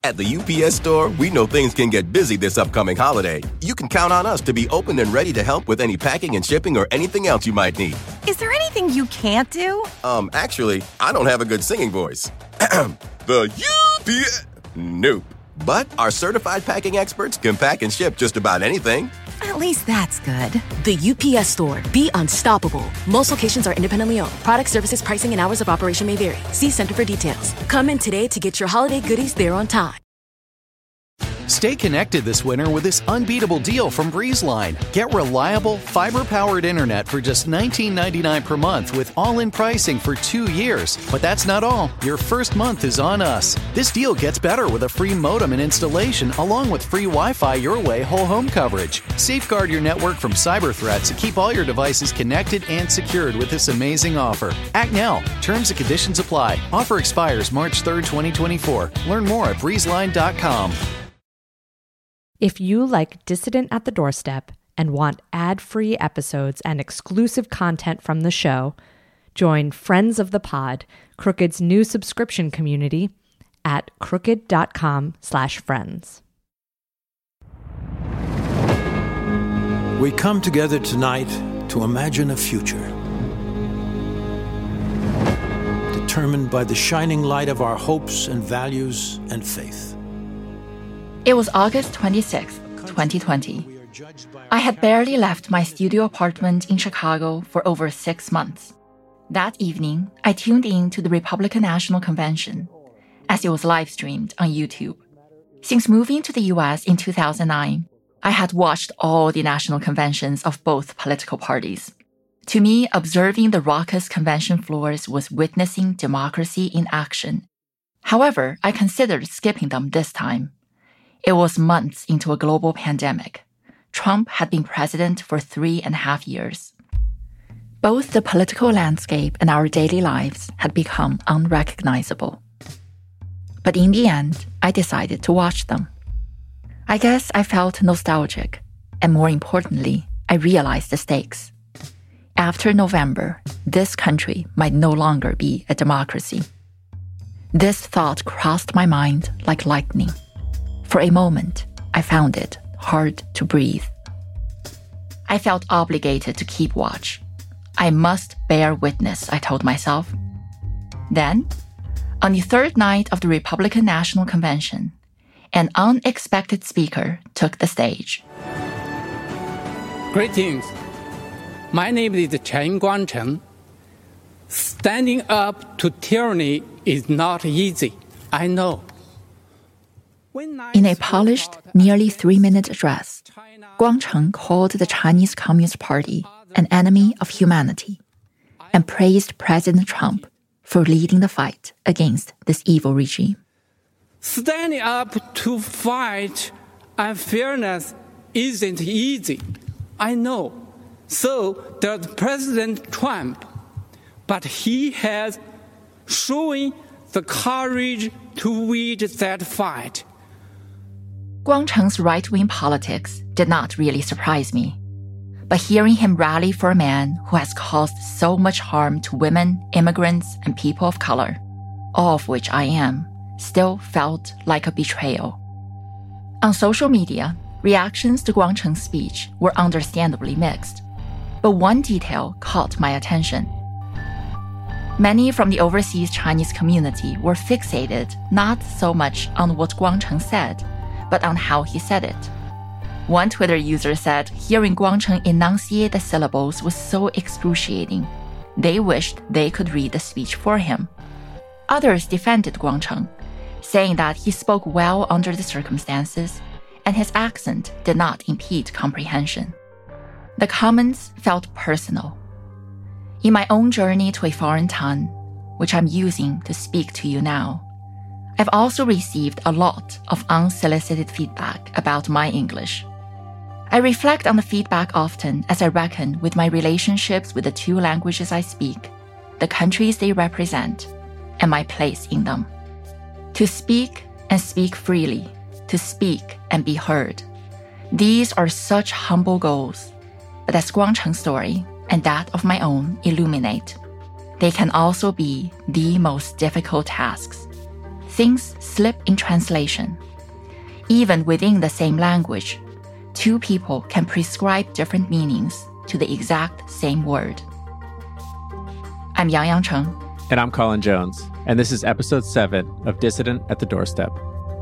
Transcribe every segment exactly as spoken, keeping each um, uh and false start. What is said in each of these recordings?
At the U P S Store, we know things can get busy this upcoming holiday. You can count on us to be open and ready to help with any packing and shipping or anything else you might need. Is there anything you can't do? Um, actually, I don't have a good singing voice. The U P S... Nope. But our certified packing experts can pack and ship just about anything. At least that's good. The U P S Store. Be unstoppable. Most locations are independently owned. Product, services, pricing, and hours of operation may vary. See Center for details. Come in today to get your holiday goodies there on time. Stay connected this winter with this unbeatable deal from BreezeLine. Get reliable, fiber-powered internet for just nineteen ninety-nine dollars per month with all-in pricing for two years. But that's not all. Your first month is on us. This deal gets better with a free modem and installation along with free Wi-Fi your way whole home coverage. Safeguard your network from cyber threats and keep all your devices connected and secured with this amazing offer. Act now. Terms and conditions apply. Offer expires March third, twenty twenty-four. Learn more at breezeline dot com. If you like Dissident at the Doorstep and want ad-free episodes and exclusive content from the show, join Friends of the Pod, Crooked's new subscription community, at crooked.com slash friends. We come together tonight to imagine a future, determined by the shining light of our hopes and values and faith. It was August twenty-sixth, twenty twenty. I had barely left my studio apartment in Chicago for over six months. That evening, I tuned in to the Republican National Convention, as it was live-streamed on YouTube. Since moving to the U S in two thousand nine, I had watched all the national conventions of both political parties. To me, observing the raucous convention floors was witnessing democracy in action. However, I considered skipping them this time. It was months into a global pandemic. Trump had been president for three and a half years. Both the political landscape and our daily lives had become unrecognizable. But in the end, I decided to watch them. I guess I felt nostalgic, and more importantly, I realized the stakes. After November, this country might no longer be a democracy. This thought crossed my mind like lightning. For a moment, I found it hard to breathe. I felt obligated to keep watch. I must bear witness, I told myself. Then, on the third night of the Republican National Convention, an unexpected speaker took the stage. Greetings. My name is Chen Guangcheng. Standing up to tyranny is not easy, I know. In a polished, nearly three-minute address, Guangcheng called the Chinese Communist Party an enemy of humanity and praised President Trump for leading the fight against this evil regime. Standing up to fight unfairness isn't easy, I know. So does President Trump. But he has shown the courage to wage that fight. Guangcheng's right-wing politics did not really surprise me. But hearing him rally for a man who has caused so much harm to women, immigrants, and people of color, all of which I am, still felt like a betrayal. On social media, reactions to Guangcheng's speech were understandably mixed. But one detail caught my attention. Many from the overseas Chinese community were fixated not so much on what Guangcheng said, but on how he said it. One Twitter user said hearing Guangcheng enunciate the syllables was so excruciating, they wished they could read the speech for him. Others defended Guangcheng, saying that he spoke well under the circumstances, and his accent did not impede comprehension. The comments felt personal. In my own journey to a foreign tongue, which I'm using to speak to you now, I've also received a lot of unsolicited feedback about my English. I reflect on the feedback often as I reckon with my relationships with the two languages I speak, the countries they represent, and my place in them. To speak and speak freely, to speak and be heard. These are such humble goals, but as Guangcheng's story and that of my own illuminate, they can also be the most difficult tasks. things slip in translation. Even within the same language, two people can prescribe different meanings to the exact same word. I'm Yang Yang Cheng. And I'm Colin Jones. And this is episode seven of Dissident at the Doorstep.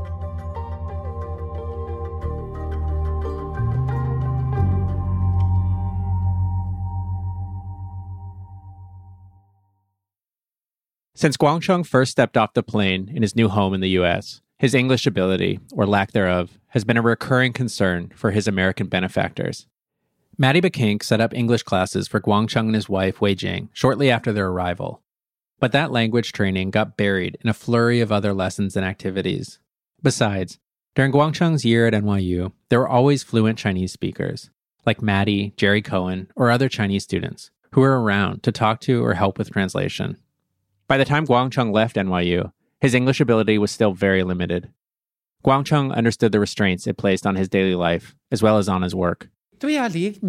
Since Guangcheng first stepped off the plane in his new home in the U S, his English ability, or lack thereof, has been a recurring concern for his American benefactors. Maddie McKink set up English classes for Guangcheng and his wife, Wei Jing, shortly after their arrival. But that language training got buried in a flurry of other lessons and activities. Besides, during Guangcheng's year at N Y U, there were always fluent Chinese speakers, like Maddie, Jerry Cohen, or other Chinese students, who were around to talk to or help with translation. By the time Guangcheng left N Y U, his English ability was still very limited. Guangcheng understood the restraints it placed on his daily life, as well as on his work. If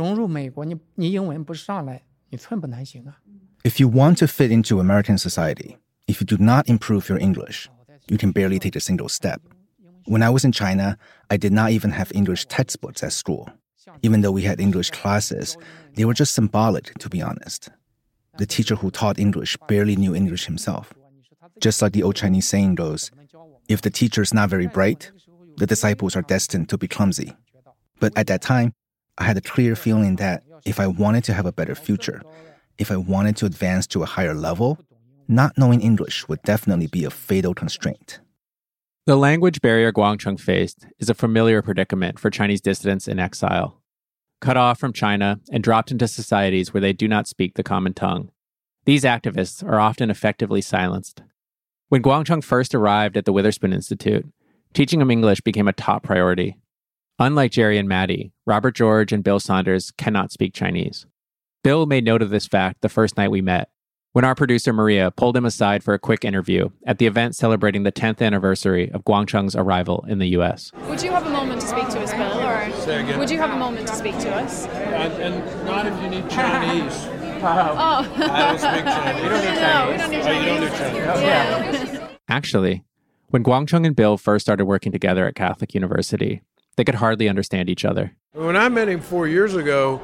you want to fit into American society, if you do not improve your English, you can barely take a single step. When I was in China, I did not even have English textbooks at school. Even though we had English classes, they were just symbolic, to be honest. The teacher who taught English barely knew English himself. Just like the old Chinese saying goes, if the teacher is not very bright, the disciples are destined to be clumsy. But at that time, I had a clear feeling that if I wanted to have a better future, if I wanted to advance to a higher level, not knowing English would definitely be a fatal constraint. The language barrier Guangcheng faced is a familiar predicament for Chinese dissidents in exile. Cut off from China and dropped into societies where they do not speak the common tongue, these activists are often effectively silenced. When Guangcheng first arrived at the Witherspoon Institute, teaching him English became a top priority. Unlike Jerry and Maddie, Robert George and Bill Saunders cannot speak Chinese. Bill made note of this fact the first night we met, when our producer Maria pulled him aside for a quick interview at the event celebrating the tenth anniversary of Guangcheng's arrival in the U S. Would you have a moment to speak to us, Bill? Or Say again? Would you have a moment to speak to us? And, and not if you need Chinese. Oh. I don't speak Chinese. We don't need Chinese. No, we don't need Chinese. Oh, you don't do Chinese. Yeah. Actually, when Guangcheng and Bill first started working together at Catholic University, they could hardly understand each other. When I met him four years ago,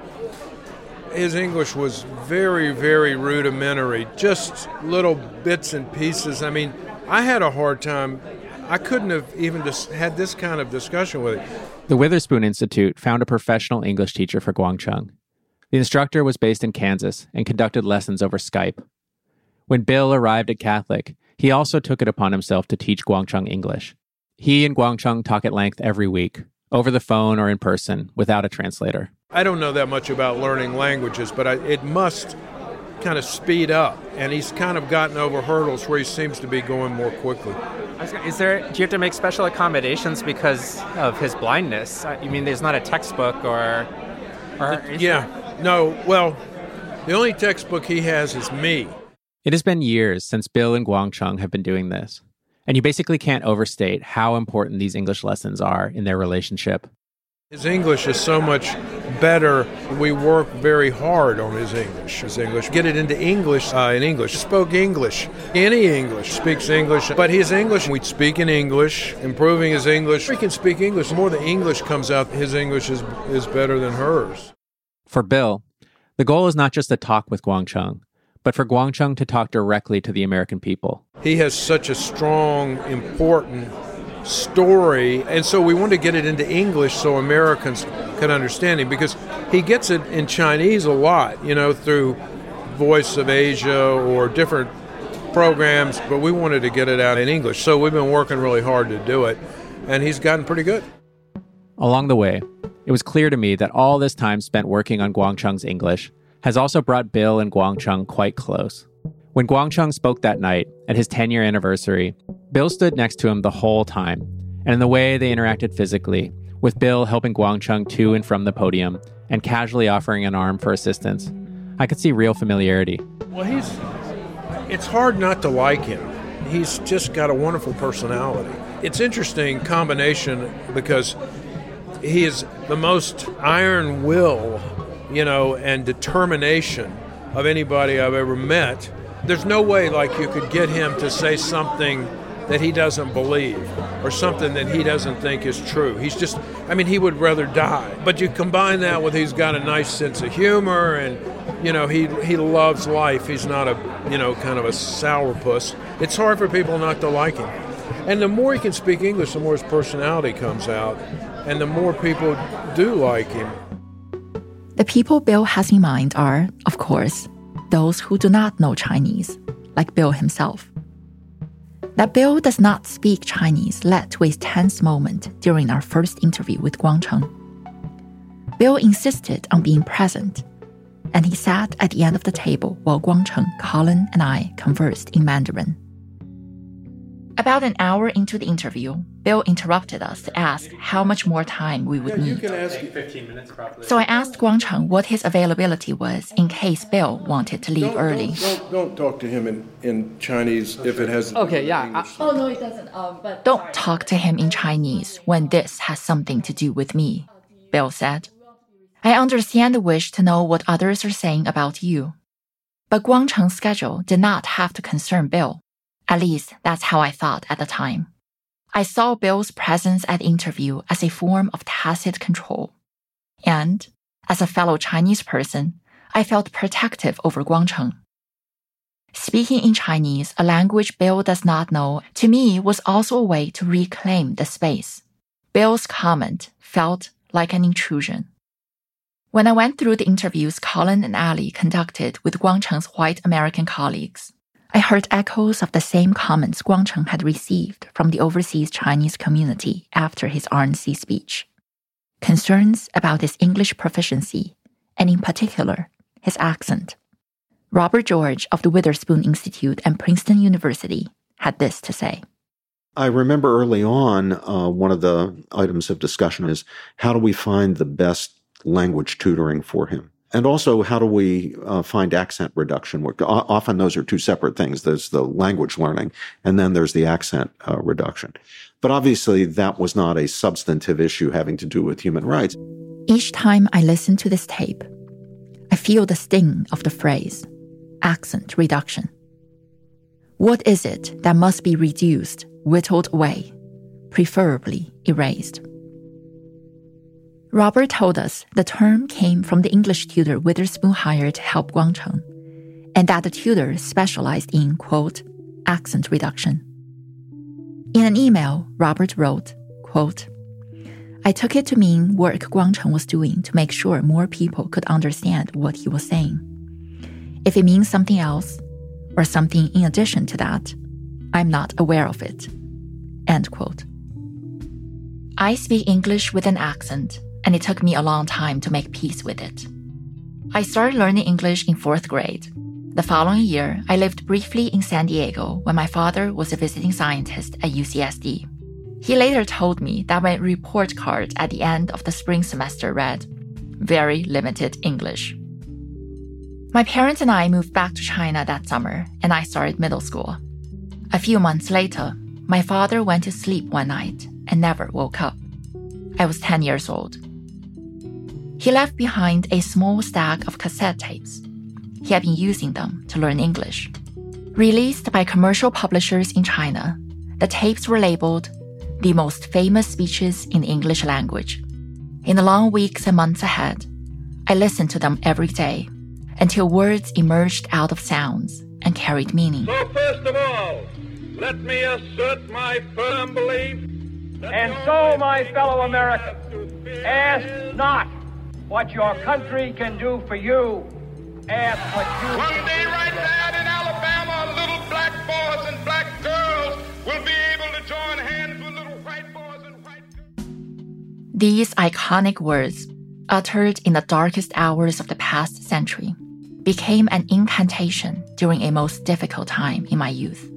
his English was very, very rudimentary, just little bits and pieces. I mean, I had a hard time. I couldn't have even just had this kind of discussion with him. The Witherspoon Institute found a professional English teacher for Guangcheng. The instructor was based in Kansas and conducted lessons over Skype. When Bill arrived at Catholic, he also took it upon himself to teach Guangcheng English. He and Guangcheng talk at length every week, over the phone or in person, without a translator. I don't know that much about learning languages, but I, it must kind of speed up. And he's kind of gotten over hurdles where he seems to be going more quickly. Is there? Do you have to make special accommodations because of his blindness? I mean, there's not a textbook or... or yeah. There? No, well, the only textbook he has is me. It has been years since Bill and Guangcheng have been doing this. And you basically can't overstate how important these English lessons are in their relationship. His English is so much better. We work very hard on his English. His English. Get it into English uh, in English. Spoke English. Any English speaks English. But his English, we speak in English. Improving his English. He can speak English. The more the English comes out, his English is, is better than hers. For Bill, the goal is not just to talk with Guangcheng, but for Guangcheng to talk directly to the American people. He has such a strong, important story, and so we want to get it into English so Americans can understand him, because he gets it in Chinese a lot, you know, through Voice of Asia or different programs, but we wanted to get it out in English, so we've been working really hard to do it, and he's gotten pretty good. Along the way, it was clear to me that all this time spent working on Guangcheng's English has also brought Bill and Guangcheng quite close. When Guangcheng spoke that night at his ten-year anniversary, Bill stood next to him the whole time, and in the way they interacted physically, with Bill helping Guangcheng to and from the podium and casually offering an arm for assistance, I could see real familiarity. Well, he's... it's hard not to like him. He's just got a wonderful personality. It's interesting combination because he is the most iron will, you know, and determination of anybody I've ever met. There's no way like you could get him to say something that he doesn't believe or something that he doesn't think is true. He's just, I mean, he would rather die. But you combine that with he's got a nice sense of humor and, you know, he he loves life. He's not a, you know, kind of a sourpuss. It's hard for people not to like him. And the more he can speak English, the more his personality comes out, and the more people do like him. The people Bill has in mind are, of course, those who do not know Chinese, like Bill himself. That Bill does not speak Chinese led to a tense moment during our first interview with Guangcheng. Bill insisted on being present, and he sat at the end of the table while Guangcheng, Colin, and I conversed in Mandarin. About an hour into the interview, Bill interrupted us to ask how much more time we would Yeah, you need. can ask fifteen minutes probably. So I asked Guangcheng what his availability was in case Bill wanted to leave Don't, early. don't, don't, don't talk to him in, in Chinese if it has... Okay, yeah. English. Oh, no, it doesn't. Um, but Don't talk to him in Chinese when this has something to do with me, Bill said. I understand the wish to know what others are saying about you. But Guangcheng's schedule did not have to concern Bill. At least, that's how I thought at the time. I saw Bill's presence at the interview as a form of tacit control. And, as a fellow Chinese person, I felt protective over Guangcheng. Speaking in Chinese, a language Bill does not know, to me was also a way to reclaim the space. Bill's comment felt like an intrusion. When I went through the interviews Colin and Ali conducted with Guangcheng's white American colleagues, I heard echoes of the same comments Guangcheng had received from the overseas Chinese community after his R N C speech. Concerns about his English proficiency, and in particular, his accent. Robert George of the Witherspoon Institute and Princeton University had this to say. I remember early on, uh, one of the items of discussion is how do we find the best language tutoring for him? And also, how do we uh, find accent reduction? Often those are two separate things. There's the language learning, and then there's the accent uh, reduction. But obviously, that was not a substantive issue having to do with human rights. Each time I listen to this tape, I feel the sting of the phrase, accent reduction. What is it that must be reduced, whittled away, preferably erased? Robert told us the term came from the English tutor Witherspoon hired to help Guangcheng, and that the tutor specialized in, quote, accent reduction. In an email, Robert wrote, quote, I took it to mean work Guangcheng was doing to make sure more people could understand what he was saying. If it means something else, or something in addition to that, I'm not aware of it. End quote. I speak English with an accent, and it took me a long time to make peace with it. I started learning English in fourth grade. The following year, I lived briefly in San Diego when my father was a visiting scientist at U C S D. He later told me that my report card at the end of the spring semester read, very limited English. My parents and I moved back to China that summer, and I started middle school. A few months later, my father went to sleep one night and never woke up. I was ten years old. He left behind a small stack of cassette tapes. He had been using them to learn English. Released by commercial publishers in China, the tapes were labeled the most famous speeches in the English language. In the long weeks and months ahead, I listened to them every day until words emerged out of sounds and carried meaning. So first of all, let me assert my firm belief. And so, my fellow Americans, ask not what your country can do for you. Ask what you One can day do right for your there country. in Alabama, little black boys and black girls will be able to join hands with little white boys and white girls. These iconic words, uttered in the darkest hours of the past century, became an incantation during a most difficult time in my youth.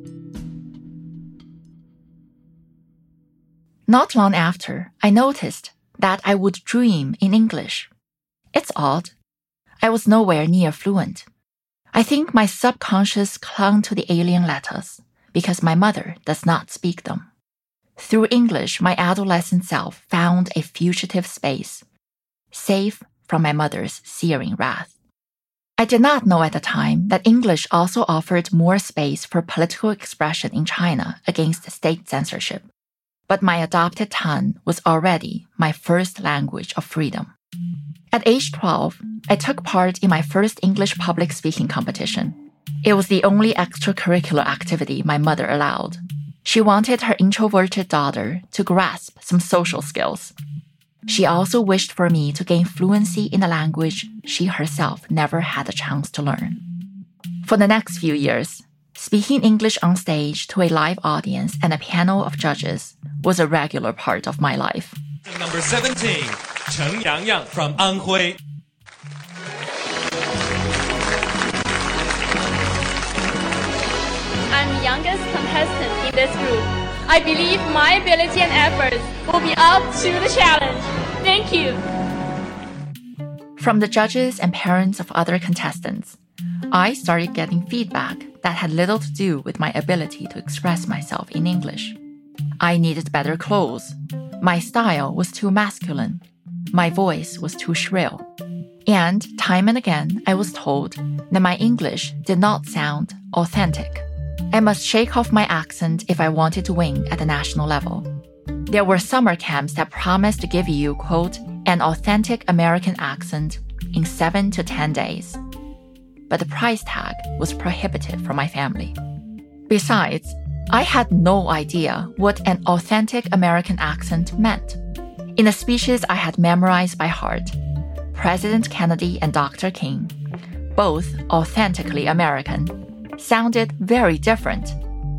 Not long after, I noticed that I would dream in English. It's odd. I was nowhere near fluent. I think my subconscious clung to the alien letters because my mother does not speak them. Through English, my adolescent self found a fugitive space, safe from my mother's searing wrath. I did not know at the time that English also offered more space for political expression in China against state censorship. But my adopted tongue was already my first language of freedom. At age twelve, I took part in my first English public speaking competition. It was the only extracurricular activity my mother allowed. She wanted her introverted daughter to grasp some social skills. She also wished for me to gain fluency in a language she herself never had a chance to learn. For the next few years, speaking English on stage to a live audience and a panel of judges was a regular part of my life. Number seventeen, Chen Yangyang from Anhui. I'm the youngest contestant in this group. I believe my ability and efforts will be up to the challenge. Thank you. From the judges and parents of other contestants, I started getting feedback that had little to do with my ability to express myself in English. I needed better clothes. My style was too masculine. My voice was too shrill. And time and again, I was told that my English did not sound authentic. I must shake off my accent if I wanted to win at the national level. There were summer camps that promised to give you, quote, an authentic American accent in seven to ten days. But the price tag was prohibitive for my family. Besides, I had no idea what an authentic American accent meant. In the speeches I had memorized by heart, President Kennedy and Doctor King, both authentically American, sounded very different.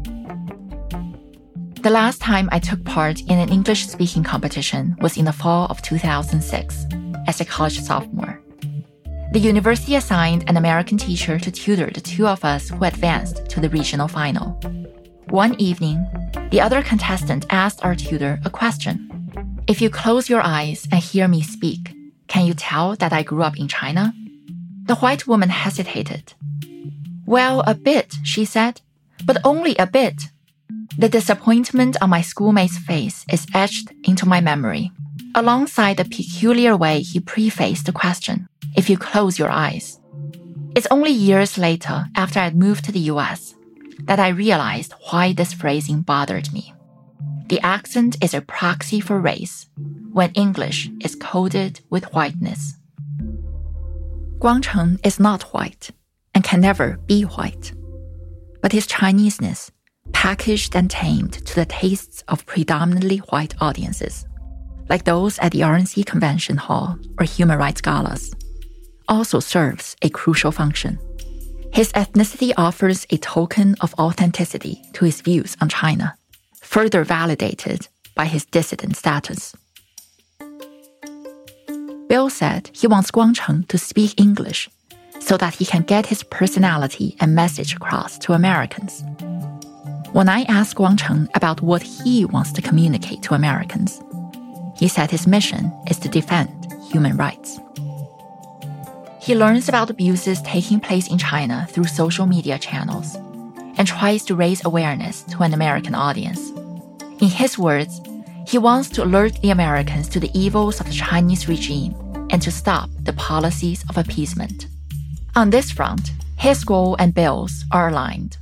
The last time I took part in an English speaking competition was in the fall of two thousand six, as a college sophomore. The university assigned an American teacher to tutor the two of us who advanced to the regional final. One evening, the other contestant asked our tutor a question. If you close your eyes and hear me speak, can you tell that I grew up in China? The white woman hesitated. Well, a bit, she said, but only a bit. The disappointment on my schoolmate's face is etched into my memory, alongside the peculiar way he prefaced the question, if you close your eyes. It's only years later, after I'd moved to the U S, that I realized why this phrasing bothered me. The accent is a proxy for race, when English is coded with whiteness. Guangcheng is not white, and can never be white. But his Chineseness, packaged and tamed to the tastes of predominantly white audiences, like those at the R N C Convention Hall or Human Rights Galas, also serves a crucial function. His ethnicity offers a token of authenticity to his views on China, further validated by his dissident status. Bill said he wants Guangcheng to speak English so that he can get his personality and message across to Americans. When I asked Guangcheng about what he wants to communicate to Americans, he said his mission is to defend human rights. He learns about abuses taking place in China through social media channels and tries to raise awareness to an American audience. In his words, he wants to alert the Americans to the evils of the Chinese regime and to stop the policies of appeasement. On this front, his goal and Bill's are aligned.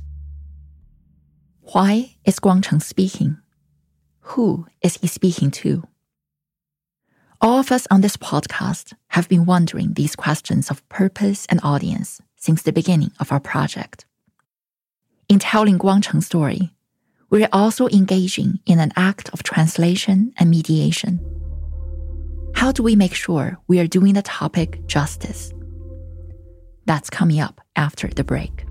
Why is Guangcheng speaking? Who is he speaking to? All of us on this podcast have been wondering these questions of purpose and audience since the beginning of our project. In telling Guangcheng's story, we're also engaging in an act of translation and mediation. How do we make sure we are doing the topic justice? That's coming up after the break.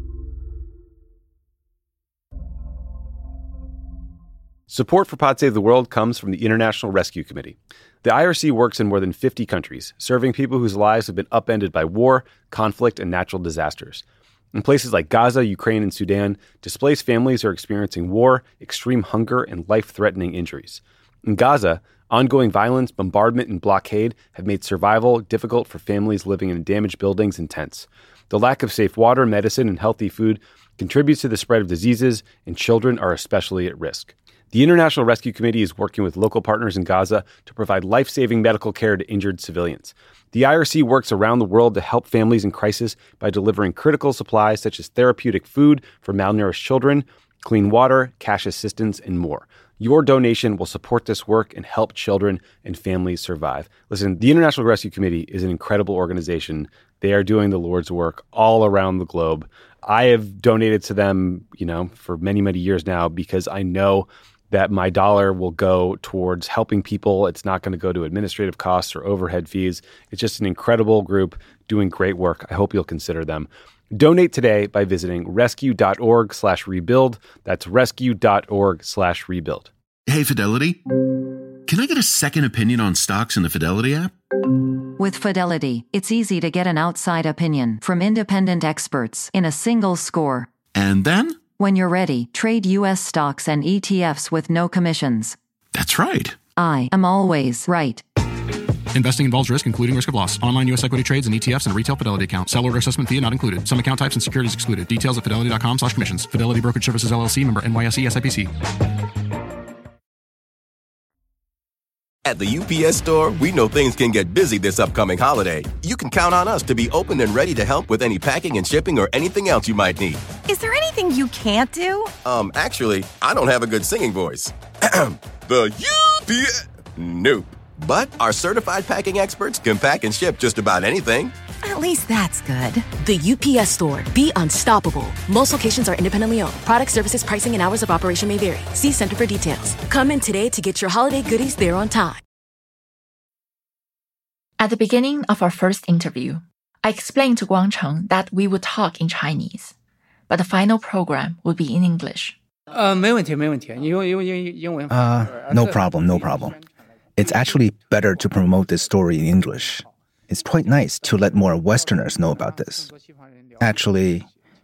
Support for Pod Save the World comes from the International Rescue Committee. The I R C works in more than fifty countries, serving people whose lives have been upended by war, conflict, and natural disasters. In places like Gaza, Ukraine, and Sudan, displaced families are experiencing war, extreme hunger, and life-threatening injuries. In Gaza, ongoing violence, bombardment, and blockade have made survival difficult for families living in damaged buildings and tents. The lack of safe water, medicine, and healthy food contributes to the spread of diseases, and children are especially at risk. The International Rescue Committee is working with local partners in Gaza to provide life-saving medical care to injured civilians. The I R C works around the world to help families in crisis by delivering critical supplies such as therapeutic food for malnourished children, clean water, cash assistance, and more. Your donation will support this work and help children and families survive. Listen, the International Rescue Committee is an incredible organization. They are doing the Lord's work all around the globe. I have donated to them, you know, for many, many years now because I know that my dollar will go towards helping people. It's not going to go to administrative costs or overhead fees. It's just an incredible group doing great work. I hope you'll consider them. Donate today by visiting rescue.org slash rebuild. That's rescue.org slash rebuild. Hey, Fidelity. Can I get a second opinion on stocks in the Fidelity app? With Fidelity, it's easy to get an outside opinion from independent experts in a single score. And then? When you're ready, trade U S stocks and E T Fs with no commissions. That's right. I am always right. Investing involves risk, including risk of loss. Online U S equity trades and E T Fs and a retail Fidelity account. Sell order assessment fee not included. Some account types and securities excluded. Details at fidelity.com slash commissions. Fidelity Brokerage Services, L L C, member N Y S E, S I P C. At the U P S Store, we know things can get busy this upcoming holiday. You can count on us to be open and ready to help with any packing and shipping or anything else you might need. Is there anything you can't do? Um, actually, I don't have a good singing voice. The U P S... Nope. But our certified packing experts can pack and ship just about anything. At least that's good. The U P S Store. Be unstoppable. Most locations are independently owned. Product services, pricing, and hours of operation may vary. See Center for details. Come in today to get your holiday goodies there on time. At the beginning of our first interview, I explained to Guangcheng that we would talk in Chinese, but the final program would be in English. Uh, 没问题, 没问题. 因为, 因为, 因为, 因为, Uh, no problem, no problem. It's actually better to promote this story in English. It's quite nice to let more Westerners know about this. Actually,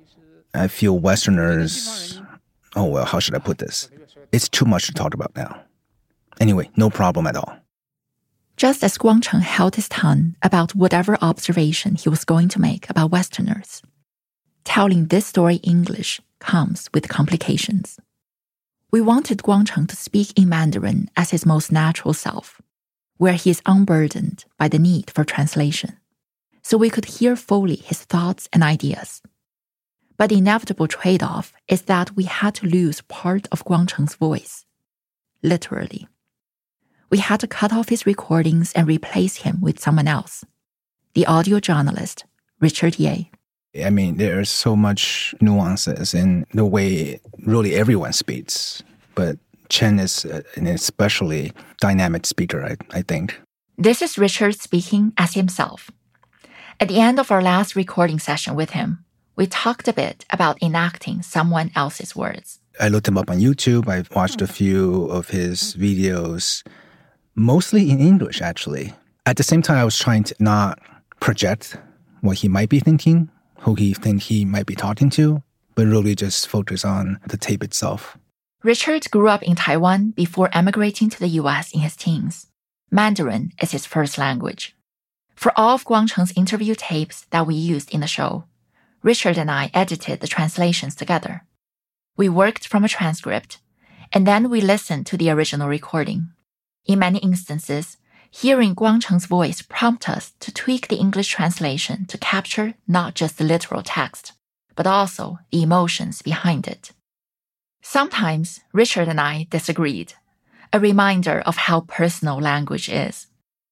I feel Westerners... Oh, well, how should I put this? It's too much to talk about now. Anyway, no problem at all. Just as Guangcheng held his tongue about whatever observation he was going to make about Westerners, telling this story in English comes with complications. We wanted Guangcheng to speak in Mandarin as his most natural self, where he is unburdened by the need for translation, so we could hear fully his thoughts and ideas. But the inevitable trade-off is that we had to lose part of Guangcheng's voice, literally. We had to cut off his recordings and replace him with someone else, the audio journalist, Richard Ye. I mean, there's so much nuances in the way really everyone speaks, but Chen is an especially dynamic speaker, I, I think. This is Richard speaking as himself. At the end of our last recording session with him, we talked a bit about enacting someone else's words. I looked him up on YouTube. I've watched a few of his videos, mostly in English, actually. At the same time, I was trying to not project what he might be thinking, who he think he might be talking to, but really just focus on the tape itself. Richard grew up in Taiwan before emigrating to the U S in his teens. Mandarin is his first language. For all of Guangcheng's interview tapes that we used in the show, Richard and I edited the translations together. We worked from a transcript, and then we listened to the original recording. In many instances, hearing Guangcheng's voice prompted us to tweak the English translation to capture not just the literal text, but also the emotions behind it. Sometimes Richard and I disagreed, a reminder of how personal language is.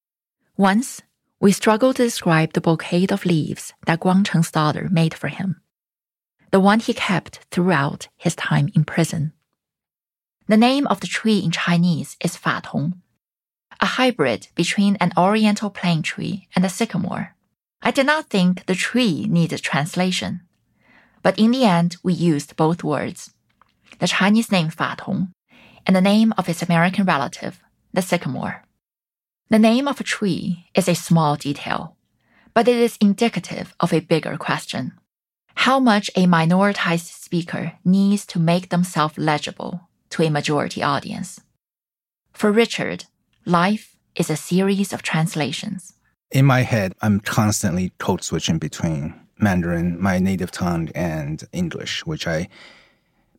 Once, we struggled to describe the bouquet of leaves that Guangcheng's daughter made for him, the one he kept throughout his time in prison. The name of the tree in Chinese is Fatong, a hybrid between an oriental plane tree and a sycamore. I did not think the tree needed translation, but in the end we used both words, the Chinese name Fatong and the name of its American relative, the sycamore. The name of a tree is a small detail, but it is indicative of a bigger question. How much a minoritized speaker needs to make themselves legible to a majority audience. For Richard, life is a series of translations. In my head, I'm constantly code switching between Mandarin, my native tongue, and English, which I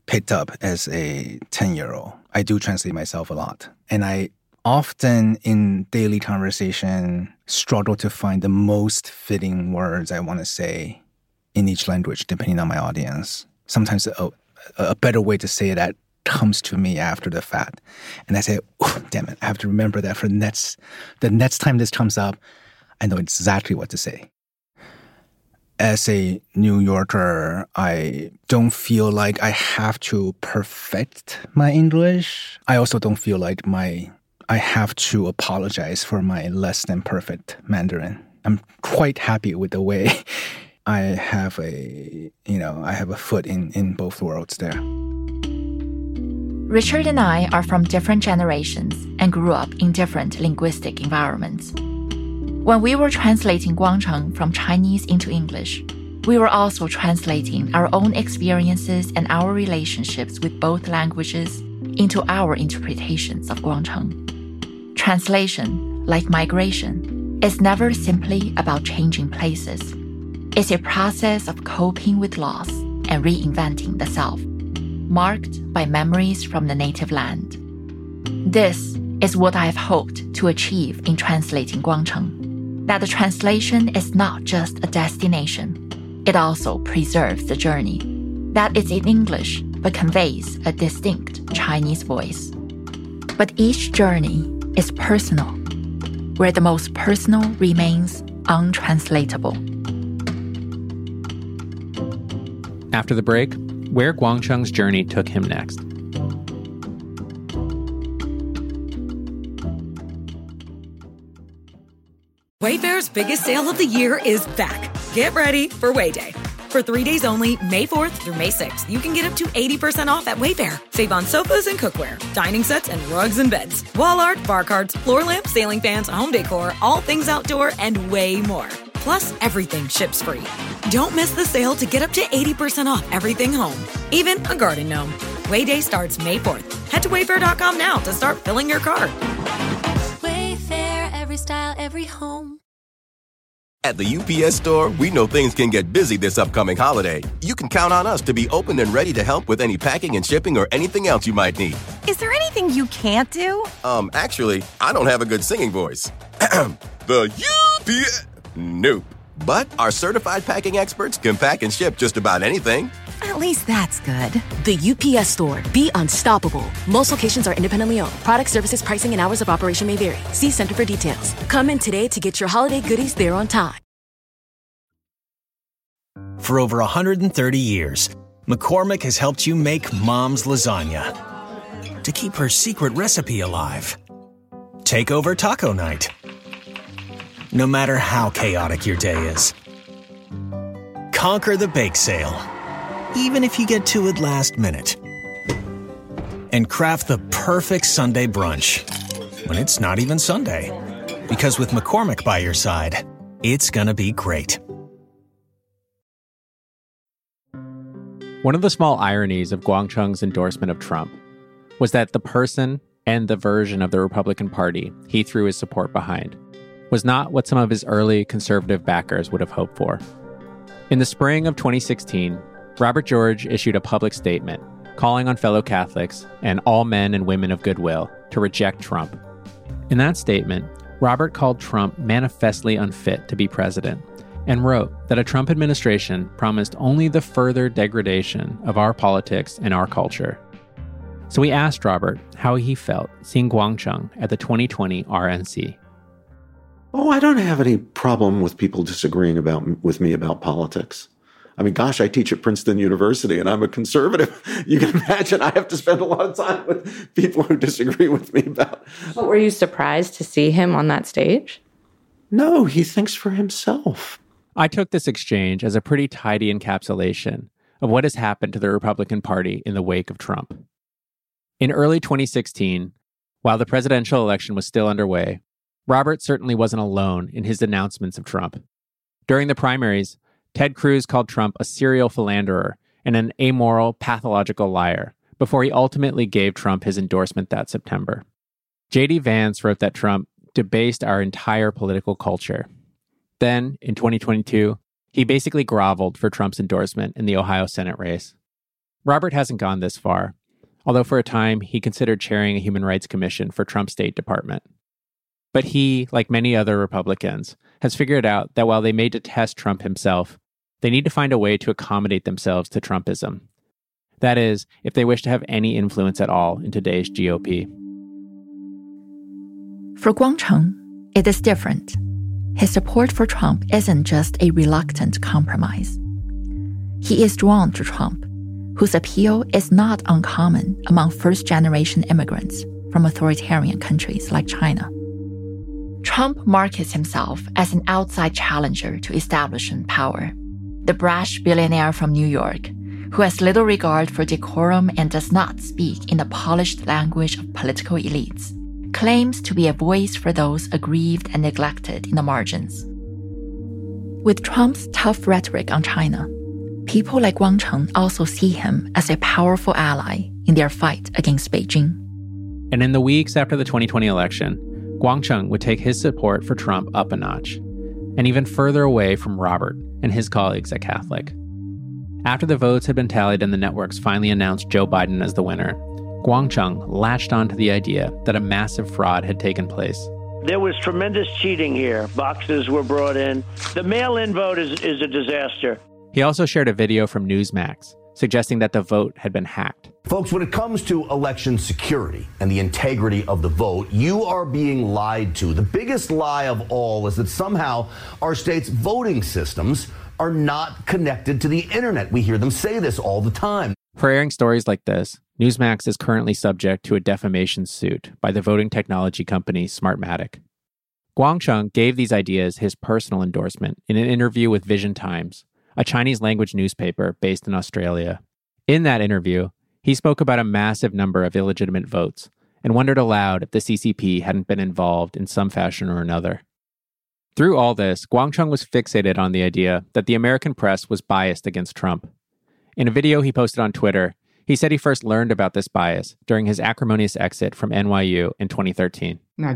picked up as a ten-year-old. I do translate myself a lot. And I often, in daily conversation, struggle to find the most fitting words I want to say in each language, depending on my audience. Sometimes a, a better way to say that comes to me after the fact. And I say, oh, damn it, I have to remember that for the next, the next time this comes up, I know exactly what to say. As a New Yorker, I don't feel like I have to perfect my English. I also don't feel like my I have to apologize for my less than perfect Mandarin. I'm quite happy with the way I have a, you know, I have a foot in, in both worlds there. Richard and I are from different generations and grew up in different linguistic environments. When we were translating Guangcheng from Chinese into English, we were also translating our own experiences and our relationships with both languages into our interpretations of Guangcheng. Translation, like migration, is never simply about changing places. It's a process of coping with loss and reinventing the self, marked by memories from the native land. This is what I've hoped to achieve in translating Guangcheng. That the translation is not just a destination, it also preserves the journey. That it's in English, but conveys a distinct Chinese voice. But each journey is personal, where the most personal remains untranslatable. After the break, where Guangcheng's journey took him next. Wayfair's biggest sale of the year is back. Get ready for Wayday. For three days only, May fourth through May sixth, you can get up to eighty percent off at Wayfair. Save on sofas and cookware, dining sets and rugs and beds, wall art, bar cards, floor lamps, ceiling fans, home decor, all things outdoor, and way more. Plus, everything ships free. Don't miss the sale to get up to eighty percent off everything home, even a garden gnome. Wayday starts May fourth. Head to wayfair dot com now to start filling your cart. Wayfair, every style, every home. At the U P S Store, we know things can get busy this upcoming holiday. You can count on us to be open and ready to help with any packing and shipping or anything else you might need. Is there anything you can't do? Um, actually, I don't have a good singing voice. The U P S... Nope. But our certified packing experts can pack and ship just about anything. At least that's good. The U P S Store. Be unstoppable. Most locations are independently owned. Product, services, pricing, and hours of operation may vary. See Center for details. Come in today to get your holiday goodies there on time. For over one hundred thirty years, McCormick has helped you make Mom's lasagna to keep her secret recipe alive. Take over taco night, no matter how chaotic your day is. Conquer the bake sale, even if you get to it last minute. And craft the perfect Sunday brunch when it's not even Sunday. Because with McCormick by your side, it's gonna be great. One of the small ironies of Guangcheng's endorsement of Trump was that the person and the version of the Republican Party he threw his support behind was not what some of his early conservative backers would have hoped for. In the spring of twenty sixteen, Robert George issued a public statement calling on fellow Catholics and all men and women of goodwill to reject Trump. In that statement, Robert called Trump manifestly unfit to be president and wrote that a Trump administration promised only the further degradation of our politics and our culture. So we asked Robert how he felt seeing Guangcheng at the twenty twenty R N C. Oh, I don't have any problem with people disagreeing about with me about politics. I mean, gosh, I teach at Princeton University and I'm a conservative. You can imagine I have to spend a lot of time with people who disagree with me about... But were you surprised to see him on that stage? No, he thinks for himself. I took this exchange as a pretty tidy encapsulation of what has happened to the Republican Party in the wake of Trump. In early twenty sixteen, while the presidential election was still underway, Robert certainly wasn't alone in his denouncements of Trump. During the primaries, Ted Cruz called Trump a serial philanderer and an amoral, pathological liar before he ultimately gave Trump his endorsement that September. J D Vance wrote that Trump debased our entire political culture. Then, in twenty twenty-two, he basically groveled for Trump's endorsement in the Ohio Senate race. Robert hasn't gone this far, although for a time he considered chairing a human rights commission for Trump's State Department. But he, like many other Republicans, has figured out that while they may detest Trump himself, they need to find a way to accommodate themselves to Trumpism. That is, if they wish to have any influence at all in today's G O P. For Guang Cheng, it is different. His support for Trump isn't just a reluctant compromise. He is drawn to Trump, whose appeal is not uncommon among first-generation immigrants from authoritarian countries like China. Trump markets himself as an outside challenger to establishment power, the brash billionaire from New York, who has little regard for decorum and does not speak in the polished language of political elites, claims to be a voice for those aggrieved and neglected in the margins. With Trump's tough rhetoric on China, people like Guang Cheng also see him as a powerful ally in their fight against Beijing. And in the weeks after the twenty twenty election, Guang Cheng would take his support for Trump up a notch, and even further away from Robert and his colleagues at Catholic. After the votes had been tallied and the networks finally announced Joe Biden as the winner, Guang Cheng latched on to the idea that a massive fraud had taken place. There was tremendous cheating here. Boxes were brought in. The mail-in vote is, is a disaster. He also shared a video from Newsmax suggesting that the vote had been hacked. Folks, when it comes to election security and the integrity of the vote, you are being lied to. The biggest lie of all is that somehow our state's voting systems are not connected to the internet. We hear them say this all the time. For airing stories like this, Newsmax is currently subject to a defamation suit by the voting technology company Smartmatic. Guang Cheng gave these ideas his personal endorsement in an interview with Vision Times, a Chinese-language newspaper based in Australia. In that interview, he spoke about a massive number of illegitimate votes and wondered aloud if the C C P hadn't been involved in some fashion or another. Through all this, Guang Cheng was fixated on the idea that the American press was biased against Trump. In a video he posted on Twitter, he said he first learned about this bias during his acrimonious exit from N Y U in twenty thirteen.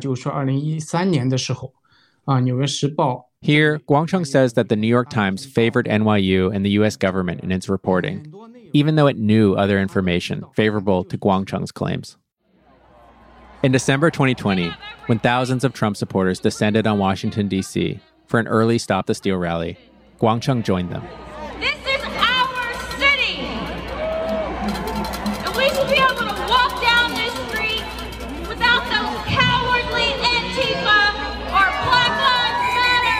Here, Guang Cheng says that the New York Times favored N Y U and the U S government in its reporting, even though it knew other information favorable to Guang Cheng's claims. In December twenty twenty, when thousands of Trump supporters descended on Washington, D C for an early Stop the Steal rally, Guang Cheng joined them. This is our city! And we should be able to walk down this street without those cowardly Antifa or Black Lives Matter.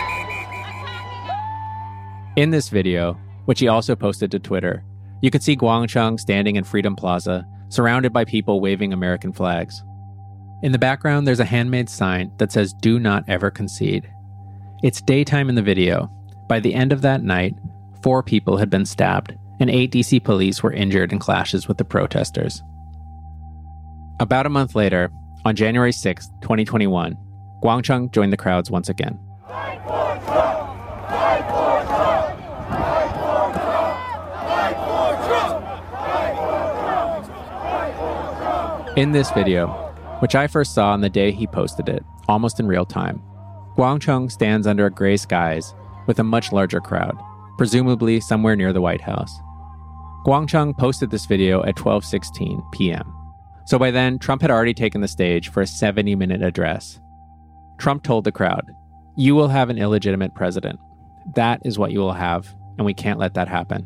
In this video, which he also posted to Twitter, you could see Guang Cheng standing in Freedom Plaza, surrounded by people waving American flags. In the background, there's a handmade sign that says, "Do not ever concede." It's daytime in the video. By the end of that night, four people had been stabbed, and eight D C police were injured in clashes with the protesters. About a month later, on January sixth, twenty twenty-one, Guang Cheng joined the crowds once again. Fight for Trump! Fight for Trump! Fight for Trump! Fight for Trump! Fight for Trump! Fight for Trump! In this video, which I first saw on the day he posted it, almost in real time, Guang Cheng stands under gray skies with a much larger crowd, presumably somewhere near the White House. Guang Cheng posted this video at twelve sixteen p.m. So by then, Trump had already taken the stage for a seventy-minute address. Trump told the crowd, "You will have an illegitimate president. That is what you will have, and we can't let that happen."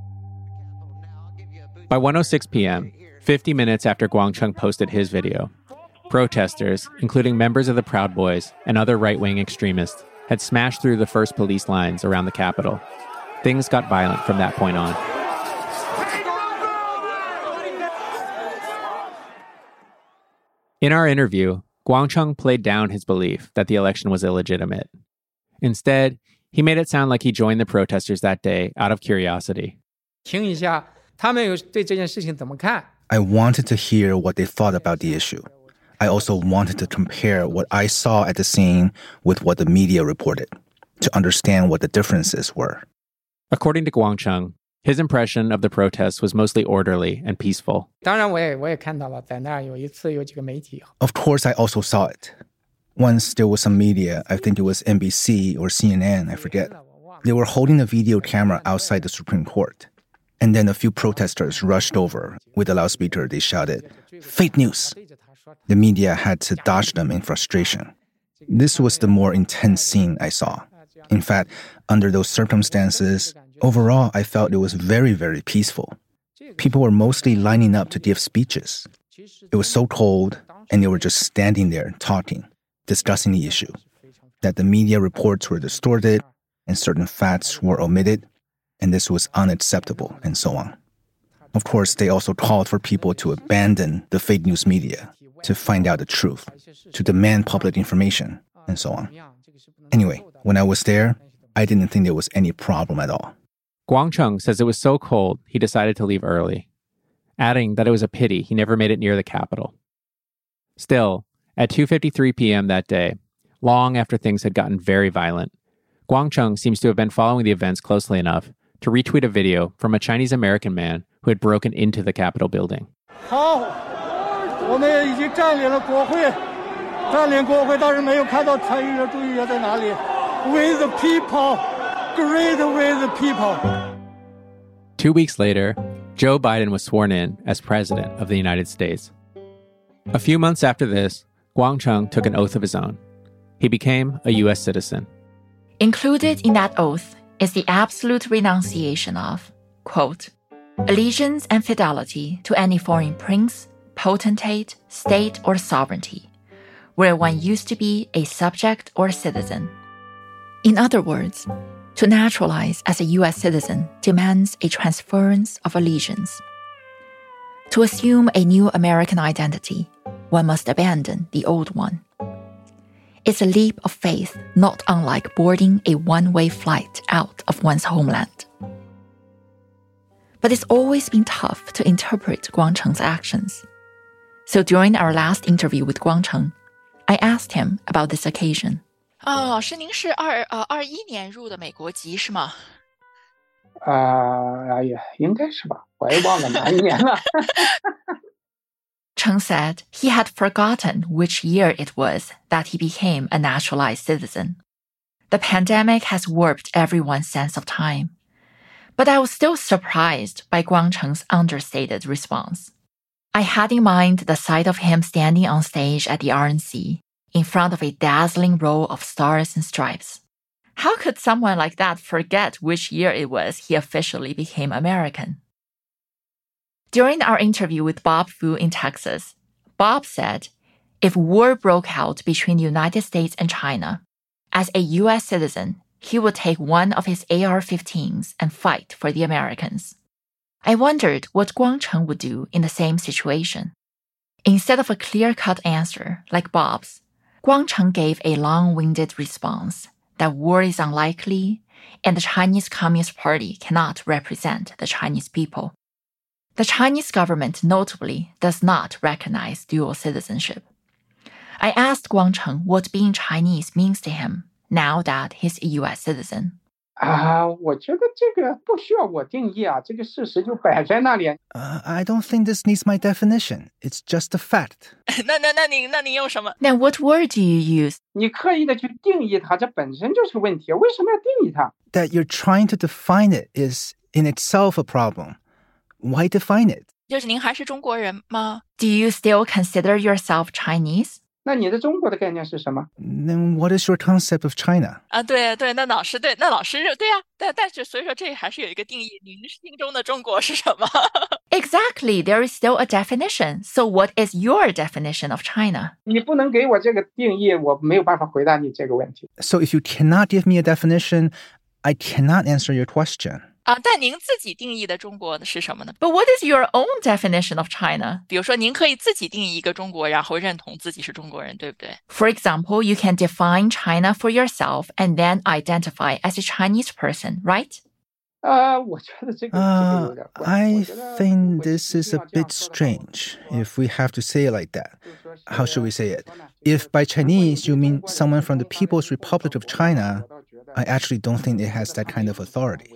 By one oh six p.m., fifty minutes after Guang Cheng posted his video, protesters, including members of the Proud Boys and other right-wing extremists, had smashed through the first police lines around the Capitol. Things got violent from that point on. In our interview, Guang Cheng played down his belief that the election was illegitimate. Instead, he made it sound like he joined the protesters that day out of curiosity. I wanted to hear what they thought about the issue. I also wanted to compare what I saw at the scene with what the media reported, to understand what the differences were. According to Guang Cheng, his impression of the protests was mostly orderly and peaceful. Of course, I also saw it. Once there was some media, I think it was N B C or C N N, I forget. They were holding a video camera outside the Supreme Court. And then a few protesters rushed over. With a loudspeaker, they shouted, "Fake news!" The media had to dodge them in frustration. This was the more intense scene I saw. In fact, under those circumstances, overall, I felt it was very, very peaceful. People were mostly lining up to give speeches. It was so cold, and they were just standing there talking, discussing the issue, that the media reports were distorted and certain facts were omitted, and this was unacceptable, and so on. Of course, they also called for people to abandon the fake news media, to find out the truth, to demand public information, and so on. Anyway, when I was there, I didn't think there was any problem at all. Guangcheng says it was so cold, he decided to leave early, adding that it was a pity he never made it near the capital. Still, at two fifty-three p.m. that day, long after things had gotten very violent, Guangcheng seems to have been following the events closely enough to retweet a video from a Chinese-American man who had broken into the Capitol building. 好，我们已经占领了国会，占领国会，但是没有看到参议员、众议员在哪里。With the people, great with the people. Two weeks later, Joe Biden was sworn in as president of the United States. A few months after this, Guangcheng took an oath of his own. He became a U S citizen. Included in that oath is the absolute renunciation of, quote, allegiance and fidelity to any foreign prince, potentate, state, or sovereignty, where one used to be a subject or citizen. In other words, to naturalize as a U S citizen demands a transference of allegiance. To assume a new American identity, one must abandon the old one. It's a leap of faith not unlike boarding a one-way flight out of one's homeland. But it's always been tough to interpret Guangcheng's actions. So during our last interview with Guangcheng, I asked him about this occasion. 啊，老师，您是二呃二一年入的美国籍是吗？ 啊，哎呀，应该是吧，我也忘了哪一年了。 Cheng said he had forgotten which year it was that he became a naturalized citizen. The pandemic has warped everyone's sense of time. But I was still surprised by Guangcheng's understated response. I had in mind the sight of him standing on stage at the R N C in front of a dazzling row of stars and stripes. How could someone like that forget which year it was he officially became American? During our interview with Bob Fu in Texas, Bob said, if war broke out between the United States and China, as a U S citizen, he would take one of his A R fifteens and fight for the Americans. I wondered what Guangcheng would do in the same situation. Instead of a clear-cut answer like Bob's, Guangcheng gave a long-winded response that war is unlikely and the Chinese Communist Party cannot represent the Chinese people. The Chinese government notably does not recognize dual citizenship. I asked Guangcheng what being Chinese means to him now that he's a U S citizen. 啊，我觉得这个不需要我定义啊，这个事实就摆在那里。 Uh, I don't think this needs my definition. It's just a fact. 那那那您那您用什么？ Then what word do you use? 你刻意的去定义它，这本身就是个问题。为什么要定义它？ That you're trying to define it is in itself a problem. Why define it? 就是您还是中国人吗？ Do you still consider yourself Chinese? 那你的中国的概念是什么？ Then what is your concept of China? 啊，对对，那老师对，那老师对啊，但但是所以说这还是有一个定义，您心中的中国是什么？ Exactly, there is still a definition. So what is your definition of China? 你不能给我这个定义，我没有办法回答你这个问题。 So if you cannot give me a definition, I cannot answer your question. 啊，但您自己定义的中国是什么呢？ But what is your own definition of China? 比如说，您可以自己定义一个中国，然后认同自己是中国人，对不对？ For example, you can define China for yourself and then identify as a Chinese person, right? 呃，我觉得这个 Uh, I think this is a bit strange, if we have to say it like that. How should we say it? If by Chinese you mean someone from the People's Republic of China, I actually don't think it has that kind of authority.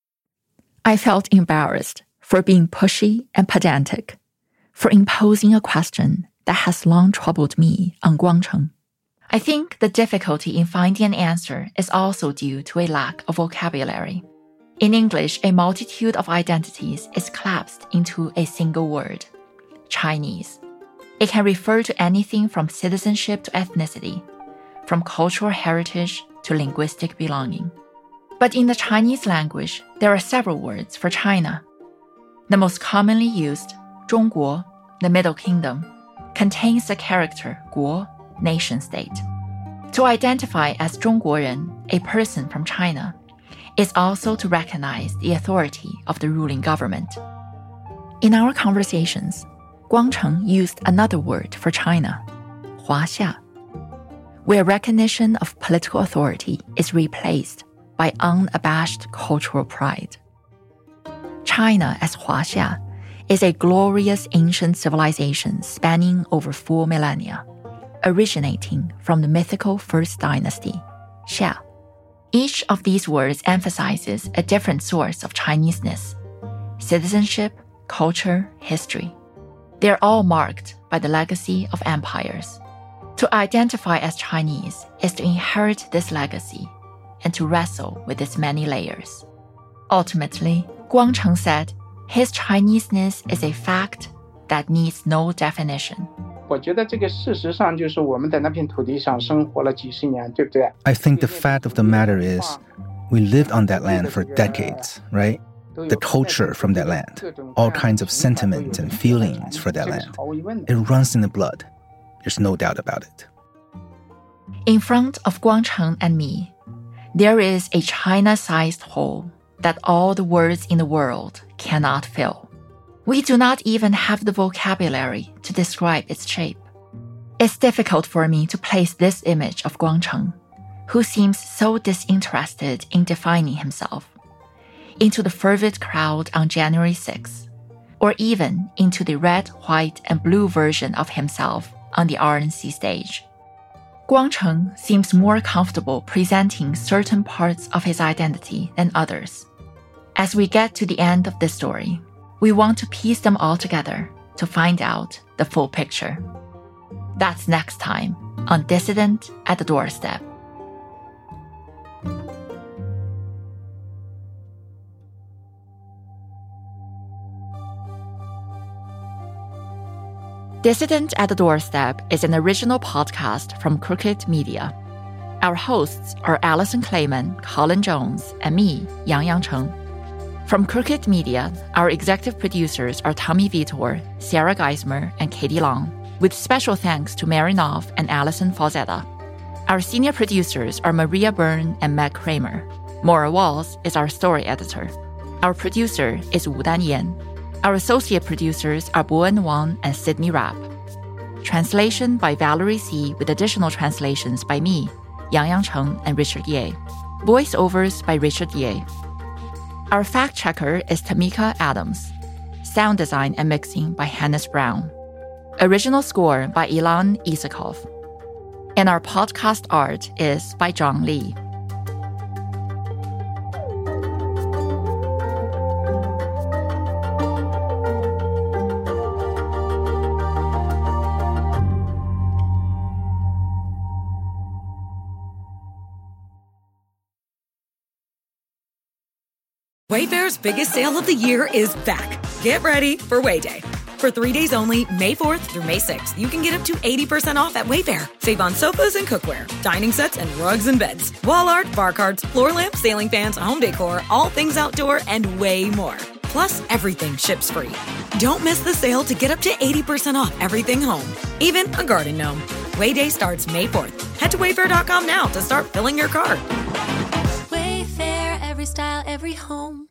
I felt embarrassed for being pushy and pedantic, for imposing a question that has long troubled me on Guangcheng. I think the difficulty in finding an answer is also due to a lack of vocabulary. In English, a multitude of identities is collapsed into a single word, Chinese. It can refer to anything from citizenship to ethnicity, from cultural heritage to linguistic belonging. But in the Chinese language, there are several words for China. The most commonly used, 中国, the Middle Kingdom, contains the character 国, nation state. To identify as 中国人, a person from China, is also to recognize the authority of the ruling government. In our conversations, Guangcheng used another word for China, 华夏, where recognition of political authority is replaced by unabashed cultural pride. China as 华夏 is a glorious ancient civilization spanning over four millennia, originating from the mythical First Dynasty, Xia. Each of these words emphasizes a different source of Chineseness, citizenship, culture, history. They're all marked by the legacy of empires. To identify as Chinese is to inherit this legacy and to wrestle with its many layers. Ultimately, Guangcheng said, his Chineseness is a fact that needs no definition. 我觉得这个事实上就是我们在那片土地上生活了几十年，对不对？ I think the fact of the matter is, we lived on that land for decades, right? The culture from that land, all kinds of sentiments and feelings for that land. It runs in the blood. There's no doubt about it. In front of Guangcheng and me, there is a China-sized hole that all the words in the world cannot fill. We do not even have the vocabulary to describe its shape. It's difficult for me to place this image of Guangcheng, who seems so disinterested in defining himself, into the fervid crowd on January sixth, or even into the red, white, and blue version of himself on the R N C stage. Guangcheng seems more comfortable presenting certain parts of his identity than others. As we get to the end of this story, we want to piece them all together to find out the full picture. That's next time on Dissident at the Doorstep. Dissident at the Doorstep is an original podcast from Crooked Media. Our hosts are Alison Clayman, Colin Jones, and me, Yang Yang Cheng. From Crooked Media, our executive producers are Tommy Vitor, Sarah Geismer, and Katie Long, with special thanks to Mary Knopf and Alison Falzetta. Our senior producers are Maria Byrne and Meg Kramer. Maura Walls is our story editor. Our producer is Wu Dan Yan. Our associate producers are Bowen Wang and Sydney Rapp. Translation by Valerie C. with additional translations by me, Yang Yang Cheng, and Richard Ye. Voiceovers by Richard Ye. Our fact-checker is Tamika Adams. Sound design and mixing by Hannes Brown. Original score by Ilan Isakov. And our podcast art is by Zhang Li. Wayfair's biggest sale of the year is back. Get ready for Wayday. For three days only, May fourth through May sixth, you can get up to eighty percent off at Wayfair. Save on sofas and cookware, dining sets and rugs and beds, wall art, bar cards, floor lamps, ceiling fans, home decor, all things outdoor, and way more. Plus, everything ships free. Don't miss the sale to get up to eighty percent off everything home, even a garden gnome. Wayday starts May fourth. Head to wayfair dot com now to start filling your cart. Wayfair, every style, every home.